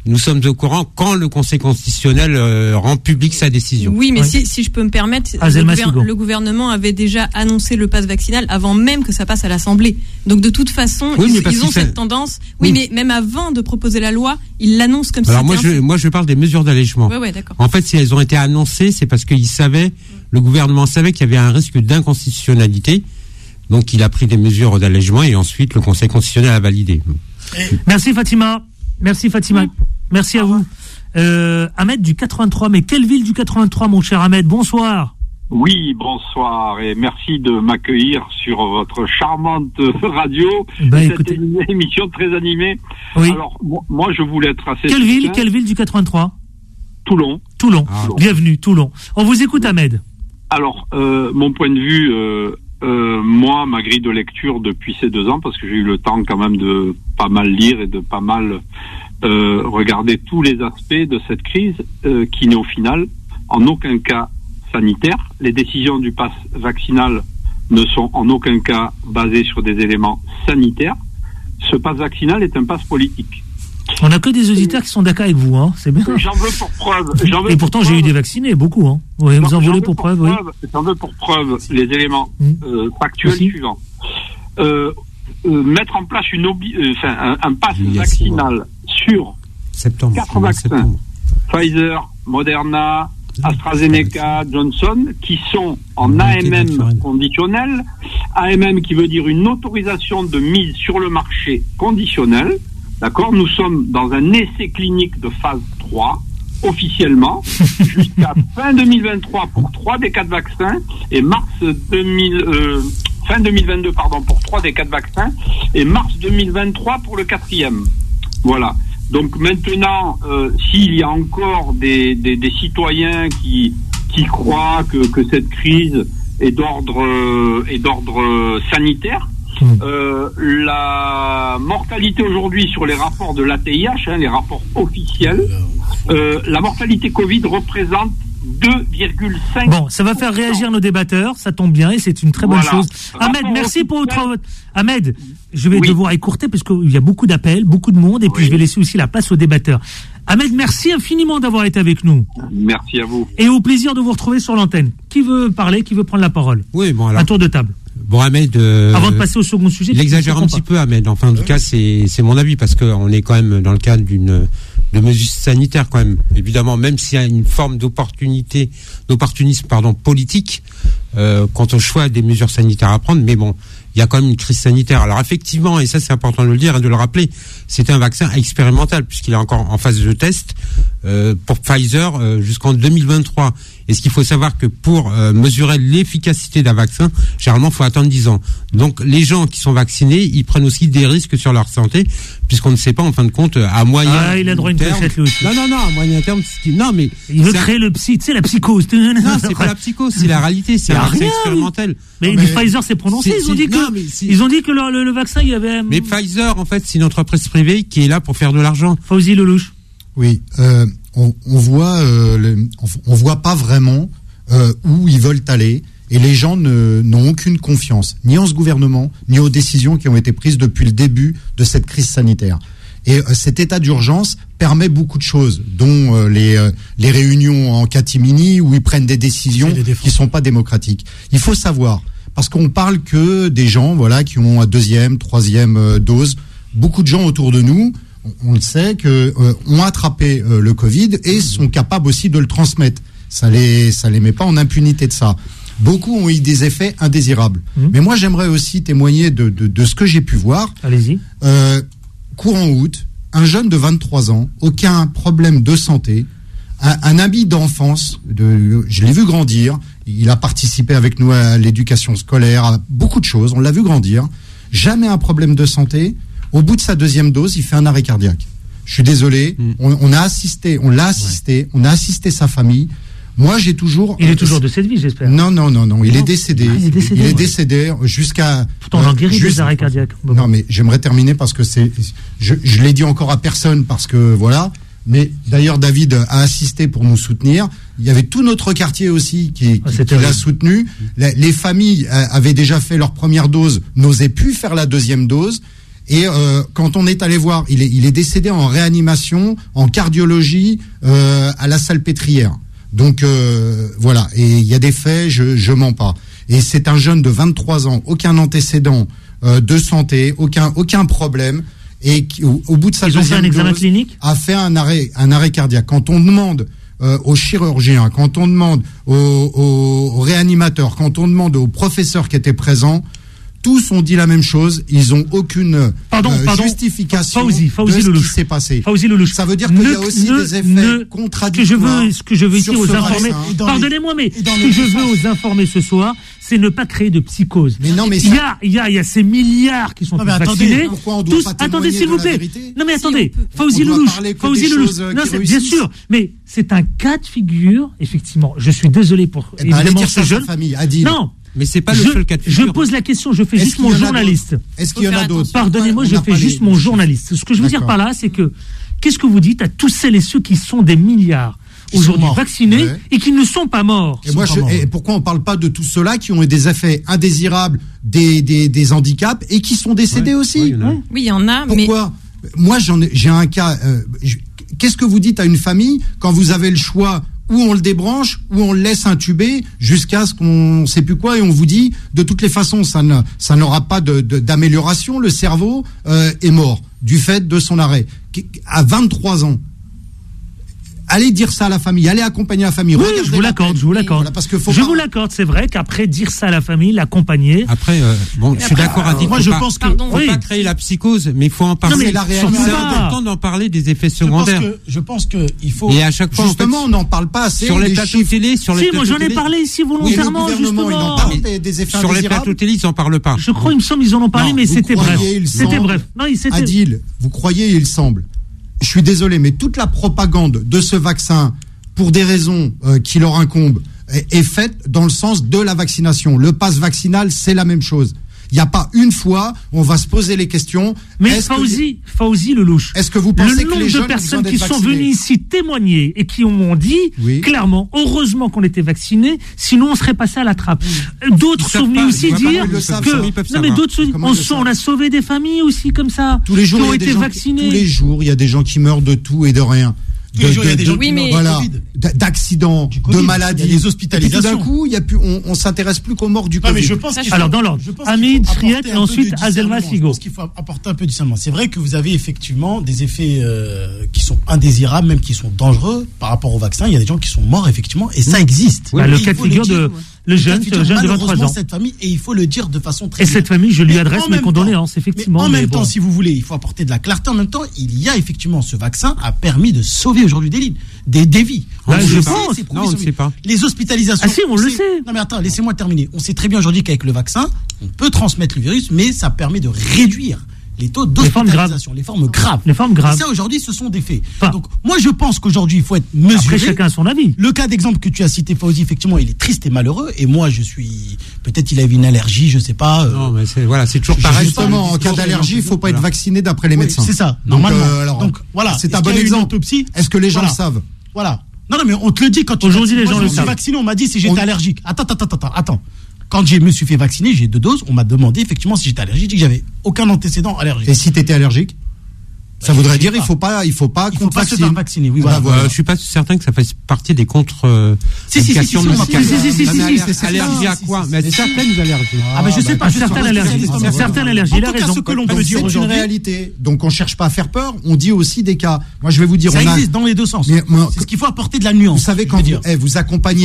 nous sommes au courant quand le Conseil constitutionnel rend public sa décision. Oui, mais si je peux me permettre, le gouvernement avait déjà annoncé le pass vaccinal avant même que ça passe à l'Assemblée. Donc de toute façon, ils ont cette tendance. Oui, mais même avant de proposer la loi, ils l'annoncent comme ça. Alors moi je parle des mesures d'allègement. Ouais, d'accord. En fait, si elles ont été annoncées, c'est parce le gouvernement savait qu'il y avait un risque d'inconstitutionnalité. Donc il a pris des mesures d'allègement et ensuite le Conseil constitutionnel a validé. Merci Fatima. Merci à vous. Ahmed du 83, mais quelle ville du 83, mon cher Ahmed? Bonsoir. Oui, bonsoir et merci de m'accueillir sur votre charmante radio. Cette émission très animée. Oui. Alors, moi, je voulais être assez... Quelle ville du 83? Toulon. Bienvenue, Toulon. On vous écoute, Ahmed. Alors, mon point de vue, moi, ma grille de lecture depuis ces 2 ans, parce que j'ai eu le temps quand même de pas mal lire et de pas mal regarder tous les aspects de cette crise, qui n'est au final en aucun cas sanitaire. Les décisions du pass vaccinal ne sont en aucun cas basées sur des éléments sanitaires. Ce pass vaccinal est un pass politique. On n'a que des auditeurs qui sont d'accord avec vous, hein. C'est bien. J'en veux pour preuve. Et pourtant, j'ai eu des vaccinés, beaucoup, hein. Oui, vous en voulez pour preuve, oui. J'en veux pour preuve les éléments factuels suivants. Mettre en place un pass vaccinal sur 4 vaccins, Pfizer, Moderna, AstraZeneca, Johnson, qui sont en AMM conditionnel. AMM qui veut dire une autorisation de mise sur le marché conditionnelle. D'accord, nous sommes dans un essai clinique de phase 3, officiellement, jusqu'à fin 2023 pour 3 des 4 vaccins, et fin 2022, pour 3 des 4 vaccins, et mars 2023 pour le 4e. Voilà. Donc maintenant, s'il y a encore des citoyens qui croient que cette crise est d'ordre sanitaire, la mortalité aujourd'hui sur les rapports de l'ATIH, les rapports officiels, la mortalité Covid représente 2,5%. Bon, ça va faire réagir nos débatteurs, ça tombe bien et c'est une très bonne chose. Ahmed, merci pour votre... Ahmed, je vais devoir écourter parce qu'il y a beaucoup d'appels, beaucoup de monde, et puis je vais laisser aussi la place aux débatteurs. Ahmed, merci infiniment d'avoir été avec nous. Merci à vous. Et au plaisir de vous retrouver sur l'antenne. Qui veut parler, qui veut prendre la parole? Oui, bon alors. Un tour de table. Bon, Ahmed. Avant de passer au second sujet. Il exagère un petit peu, Ahmed. Enfin, en tout cas, c'est mon avis, parce qu'on est quand même dans le cadre de mesures sanitaires, quand même. Évidemment, même s'il y a une forme d'opportunisme, politique, quant au choix des mesures sanitaires à prendre, mais bon, il y a quand même une crise sanitaire. Alors effectivement, et ça c'est important de le dire et de le rappeler, c'est un vaccin expérimental puisqu'il est encore en phase de test pour Pfizer jusqu'en 2023. Et ce qu'il faut savoir que pour mesurer l'efficacité d'un vaccin, généralement il faut attendre 10 ans. Donc les gens qui sont vaccinés, ils prennent aussi des risques sur leur santé puisqu'on ne sait pas en fin de compte à moyen il a droit à une cachette lui aussi. Non, à moyen terme, non mais il veut créer le la psychose. Non, c'est pas la psychose, c'est la réalité, c'est un vaccin expérimental. Mais Pfizer s'est prononcé, ils ont dit que le vaccin il y avait. Mais Pfizer en fait, c'est une entreprise privée qui est là pour faire de l'argent. Fauzi Lelouch. Oui, on voit pas vraiment où ils veulent aller, et les gens n'ont aucune confiance ni en ce gouvernement ni aux décisions qui ont été prises depuis le début de cette crise sanitaire. Et cet état d'urgence permet beaucoup de choses, dont les réunions en catimini où ils prennent des décisions qui sont pas démocratiques. Il faut savoir, parce qu'on parle que des gens, qui ont la 2e, 3e dose. Beaucoup de gens autour de nous, on le sait, ont attrapé le Covid et sont capables aussi de le transmettre. Ça les met pas en impunité de ça. Beaucoup ont eu des effets indésirables. Mais moi, j'aimerais aussi témoigner de ce que j'ai pu voir. Allez-y. Courant août, un jeune de 23 ans, aucun problème de santé, un ami d'enfance, je l'ai vu grandir, il a participé avec nous à l'éducation scolaire, à beaucoup de choses, on l'a vu grandir, jamais un problème de santé. Au bout de sa 2e dose, il fait un arrêt cardiaque. Je suis désolé, on l'a assisté sa famille. Moi, j'ai toujours... Il est toujours de cette vie, j'espère. Non, il est décédé. Il est décédé jusqu'à... Pourtant, on en guérit des arrêts cardiaques. Non, mais j'aimerais terminer parce que je l'ai dit encore à personne parce que voilà. Mais d'ailleurs, David a assisté pour nous soutenir. Il y avait tout notre quartier aussi qui l'a soutenu. Les familles avaient déjà fait leur première dose, n'osaient plus faire la 2e dose. Et quand on est allé voir, il est décédé en réanimation, en cardiologie, à la Salpêtrière. Donc voilà, et il y a des faits, je mens pas. Et c'est un jeune de 23 ans, aucun antécédent de santé, aucun problème, et qui, au bout de sa deuxième dose, a fait un arrêt cardiaque. Quand on demande aux chirurgiens, quand on demande aux réanimateurs, quand on demande aux professeurs qui étaient présents, tous ont dit la même chose. Ils ont aucune justification de ce qui s'est passé. Ça veut dire qu'il y a aussi des effets contradictoires. Ce que je veux dire aux informés, pardonnez-moi, mais ce que je veux aux informés ce soir, c'est ne pas créer de psychose. Mais non, mais il y a ces milliards qui sont vaccinés. Attendez, s'il vous plaît. Non, mais attendez. Fawzi Loulouche. Non, bien sûr. Mais c'est un cas de figure, effectivement. Je suis désolé pour évidemment ce jeune. Non. Mais c'est pas le seul cas de figure. Je pose la question, je fais juste mon journaliste. Est-ce qu'il y en a d'autres? Pardonnez-moi, je fais juste mon journaliste. Ce que je veux dire par là, c'est que, qu'est-ce que vous dites à tous celles et ceux qui sont des milliards aujourd'hui vaccinés et qui ne sont pas morts? Et pourquoi on parle pas de tous ceux-là qui ont eu des effets indésirables, des handicaps et qui sont décédés aussi? Oui, il y en a. Pourquoi? Moi, j'ai un cas. Qu'est-ce que vous dites à une famille quand vous avez le choix? Où on le débranche, où on le laisse intuber jusqu'à ce qu'on sait plus quoi, et on vous dit de toutes les façons ça n'aura pas d'amélioration, le cerveau est mort du fait de son arrêt. À 23 ans, allez dire ça à la famille, allez accompagner la famille. Oui, je vous l'accorde. Voilà, parce que vous l'accorde, c'est vrai qu'après dire ça à la famille, l'accompagner. Après, je suis d'accord à dire. Moi, je pense que faut pas créer la psychose, mais il faut en parler. Non, mais la réalité, c'est important d'en parler des effets secondaires. Je pense que il faut. Et à chaque fois, justement, on n'en parle pas assez. Sur les plateaux télé, moi j'en ai parlé ici volontairement, justement. Il en parle des effets sur les plateaux télé, ils en parlent pas. Je crois, il me semble, ils en ont parlé, mais c'était bref. C'était bref. Adil, vous croyez, il semble. Je suis désolé, mais toute la propagande de ce vaccin, pour des raisons qui leur incombent, est faite dans le sens de la vaccination. Le pass vaccinal, c'est la même chose. Il n'y a pas une fois où on va se poser les questions. Mais Fawzi Loulouche, est-ce que vous pensez que les jeunes de personnes qui sont venues ici témoigner et qui m'ont dit clairement, heureusement qu'on était vaccinés, sinon on serait passé à la trappe. D'autres sont venus aussi dire que non mais d'autres on a sauvé des familles aussi comme ça. Tous les jours qui ont été vaccinés. Tous les jours, il y a des gens qui meurent de tout et de rien. Tous les jours, il y a des gens qui meurent d'accidents, de maladies, des hospitalisations. Et puis, d'un coup, on s'intéresse plus qu'aux morts du Covid. Mais je pense alors dans l'ordre, Hamid, Friet et ensuite Azelma Sigo. Je pense qu'il faut apporter un peu de discernement. C'est vrai que vous avez effectivement des effets qui sont indésirables, même qui sont dangereux par rapport au vaccin. Il y a des gens qui sont morts effectivement, et ça existe. Le cas de figure de le jeune de 23 ans. Cette famille, et il faut le dire de façon très claire. Et cette famille, je lui adresse mes condoléances, effectivement. En même temps, si vous voulez, il faut apporter de la clarté. En même temps, il y a effectivement ce vaccin a permis de sauver aujourd'hui des vies. Je pense. Non, on ne sait pas. Les hospitalisations. Ah si, on le sait. Non mais attends, laissez-moi terminer. On sait très bien aujourd'hui qu'avec le vaccin, on peut transmettre le virus, mais ça permet de réduire les taux d'hospitalisation, les formes graves. Et ça, aujourd'hui, ce sont des faits. Donc, moi, je pense qu'aujourd'hui, il faut être mesuré. Après, chacun a son avis. Le cas d'exemple que tu as cité, Fawzi, effectivement, il est triste et malheureux. Et moi, peut-être il avait une allergie, je sais pas. Non, mais c'est toujours pareil. Justement, en cas d'allergie, il faut pas être vacciné d'après les médecins. C'est ça, normalement. Donc, voilà. C'est un bon exemple. Est-ce que les gens le savent? Voilà. Non, mais on te le dit quand aujourd'hui, les gens le savent. Je me suis vacciné, on m'a dit si j'étais allergique. Attends. Quand je me suis fait vacciner, j'ai 2 doses, on m'a demandé effectivement si j'étais allergique, j'ai dit que j'avais aucun antécédent allergique. Et si tu étais allergique? Ça voudrait dire il faut pas se faire vacciner. Oui, voilà. Je suis pas certain que ça fasse partie des contre-indications Si. Allergie à quoi? Mais certaines allergies. Mais je sais pas. Certaines allergies. Il a raison. Ce que l'on peut dire aujourd'hui, c'est une réalité. Donc on cherche pas à faire peur. On dit aussi des cas. Moi je vais vous dire, ça existe dans les deux sens. C'est ce qu'il faut apporter de la nuance. Vous savez quand vous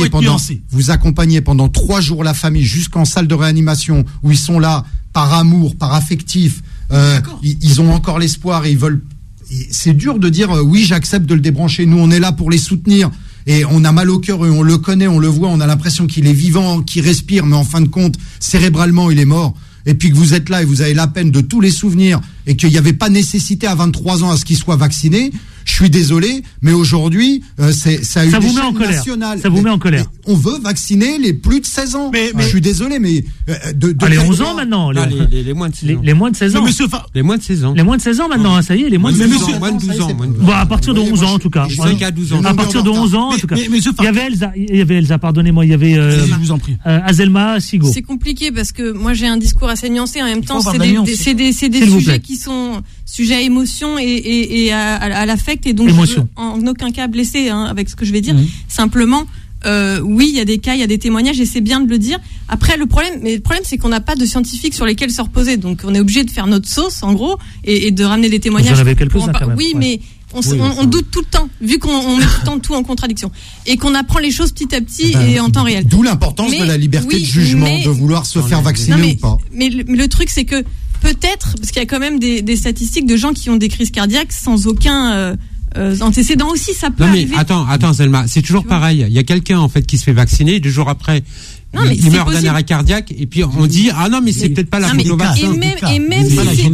accompagnez pendant 3 jours la famille jusqu'en salle de réanimation où ils sont là par amour, par affectif. Ils ont encore l'espoir et ils veulent. C'est dur de dire oui, j'accepte de le débrancher. Nous, on est là pour les soutenir et on a mal au cœur et on le connaît, on le voit, on a l'impression qu'il est vivant, qu'il respire, mais en fin de compte, cérébralement, il est mort. Et puis que vous êtes là et vous avez la peine de tous les souvenirs et qu'il n'y avait pas nécessité à 23 ans à ce qu'il soit vacciné. Je suis désolé, mais aujourd'hui, ça a une échelle nationale. Ça vous met en colère. on veut vacciner les plus de 16 ans. Mais je suis désolé, mais les 11 ans maintenant. Les moins de 16 ans. Les moins de 16 ans. Les moins de 16 ans. Les moins de 16 ans maintenant, ça y est, les moins de 16 ans. Moins de 12 ans. À partir de 11 ans en tout cas. À partir de 11 ans en tout cas. Il y avait Elsa, pardonnez-moi, il y avait Azelma, Sigo. C'est compliqué parce que moi j'ai un discours assez nuancé, en même temps c'est des sujets qui sont sujets à émotion et à l'affect, et donc je veux en aucun cas blesser avec ce que je vais dire. Simplement, oui, il y a des cas, il y a des témoignages, et c'est bien de le dire. Après, le problème c'est qu'on n'a pas de scientifiques sur lesquels se reposer, donc on est obligé de faire notre sauce en gros et de ramener des témoignages. Vous en avez quelques-uns quand même. Oui, mais on doute tout le temps, vu qu'on met tout le temps tout en contradiction, et qu'on apprend les choses petit à petit et en temps réel. D'où l'importance de la liberté de jugement, de vouloir se faire vacciner ou pas. Mais le truc, c'est que peut-être, parce qu'il y a quand même des statistiques de gens qui ont des crises cardiaques sans aucun antécédent aussi, ça peut arriver. Attends, Selma, c'est toujours pareil. Il y a quelqu'un en fait qui se fait vacciner, 2 jours après, il meurt d'un arrêt cardiaque, et puis on dit c'est peut-être pas la faute au vaccin. Et même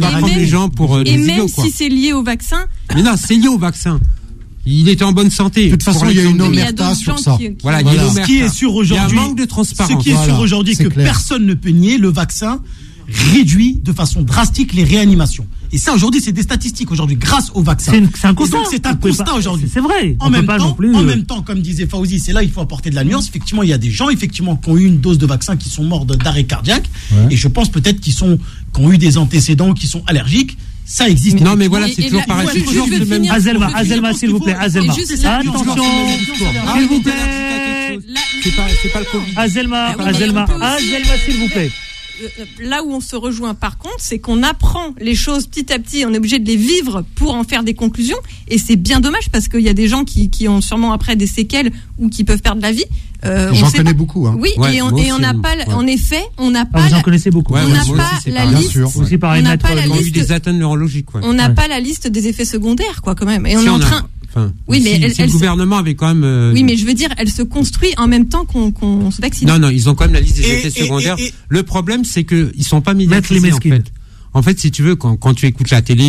si c'est lié au vaccin. Mais non, c'est lié au vaccin. Il était en bonne santé. De toute façon, il y a une omerta sur ça. Voilà, ce qui est sûr aujourd'hui, il y a un manque de transparence. Ce qui est sûr aujourd'hui, que personne ne peut nier, le vaccin réduit de façon drastique les réanimations. Et ça, aujourd'hui, c'est des statistiques aujourd'hui, grâce au vaccin. C'est un constat. C'est un constat aujourd'hui. C'est vrai. En même temps, comme disait Fawzi, c'est là il faut apporter de la nuance. Effectivement, il y a des gens, qui ont eu une dose de vaccin, qui sont morts d'arrêt cardiaque. Ouais. Et je pense peut-être qui ont eu des antécédents, qui sont allergiques. Ça existe. Non, mais voilà, c'est toujours pareil. C'est toujours le même. Azelma, s'il vous plaît. Azelma. Attention, s'il vous plaît. C'est pas le Covid. Azelma, s'il vous plaît. Là où on se rejoint par contre, c'est qu'on apprend les choses petit à petit, on est obligé de les vivre pour en faire des conclusions, et c'est bien dommage parce qu'il y a des gens qui ont sûrement après des séquelles ou qui peuvent perdre la vie. J'en connais beaucoup. Oui, et on n'a pas, en effet, on n'a pas. Vous en connaissez beaucoup. On n'a pas la liste. Aussi pareil, on n'a pas la liste. Eu des atteintes neurologiques. On n'a pas la liste des effets secondaires, quand même. Et on est en train. Oui, mais le gouvernement avait quand même. Oui, mais je veux dire, elle se construit en même temps qu'on se vaccine. Non, ils ont quand même la liste des effets secondaires. Le problème, c'est que ils sont pas médiatisés en fait. En fait, si tu veux, quand tu écoutes la télé,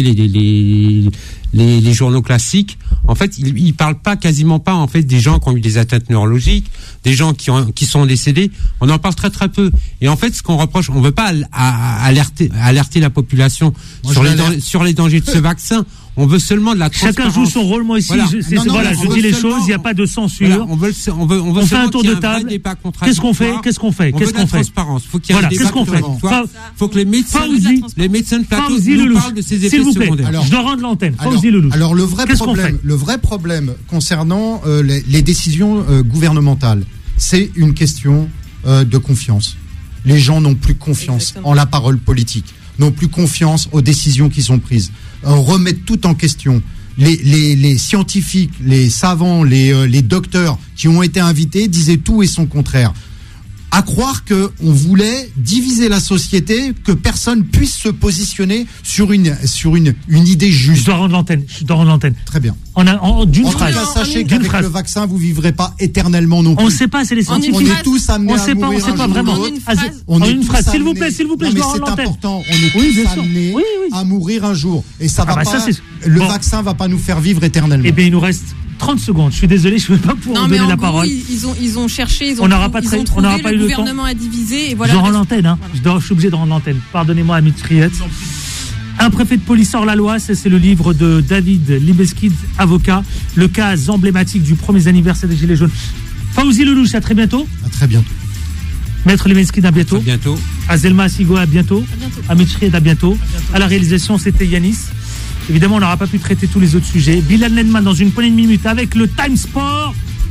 les journaux classiques, en fait, ils parlent quasiment pas en fait des gens qui ont eu des atteintes neurologiques, des gens qui sont décédés. On en parle très très peu. Et en fait, ce qu'on reproche, on veut pas alerter la population sur les dangers de ce vaccin. On veut seulement de la transparence. Chacun joue son rôle. Moi ici, je dis les choses. Il n'y a pas de censure. Voilà, on fait un tour de table. Qu'est-ce qu'on fait On veut de la transparence. Faut qu'il y ait un débat. Qu'est-ce qu'on fait Faut que les médecins de plateau nous parlent de ces effets secondaires. Je dois rendre l'antenne. Alors le vrai problème concernant les décisions gouvernementales, c'est une question de confiance. Les gens n'ont plus confiance en la parole politique, n'ont plus confiance aux décisions qui sont prises. Remettre tout en question. Les scientifiques, les savants, les docteurs qui ont été invités disaient tout et son contraire. À croire qu'on voulait diviser la société, que personne puisse se positionner sur une idée juste. Je dois rendre l'antenne. Très bien. D'une phrase. Sachez qu'avec le vaccin, vous vivrez pas éternellement non plus. On ne sait pas, c'est les scientifiques. On est tous amenés à mourir. On ne sait pas vraiment. En une phrase, s'il vous plaît, je dois rendre l'antenne. C'est important. On est tous amenés à mourir un jour. Et ça va pas. Le vaccin va pas nous faire vivre éternellement. Eh bien, il nous reste 30 secondes. Je suis désolé, je ne peux pas pouvoir donner la parole. Ils ont cherché, on n'aura pas eu le gouvernement à diviser. Et voilà. Je rends l'antenne. Je suis obligé de rendre l'antenne. Pardonnez-moi, Amit Triet. Un préfet de police hors la loi, c'est le livre de David Libeskind, avocat. Le cas emblématique du premier anniversaire des Gilets jaunes. Fawzi Lelouch, à très bientôt. À très bientôt. Maître Libeskind, à bientôt. À bientôt. Azelma Sigo, à bientôt. Amit Triet, à bientôt. À la réalisation, c'était Yanis. Évidemment, on n'aura pas pu traiter tous les autres sujets. Bilal Nenman dans une poignée de minutes avec le Time Sport.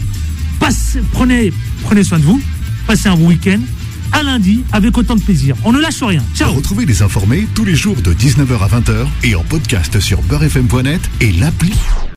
Prenez soin de vous. Passez un bon week-end. À lundi, avec autant de plaisir. On ne lâche rien. Ciao. Retrouvez les informés tous les jours de 19h à 20h et en podcast sur beurrefm.net et l'appli.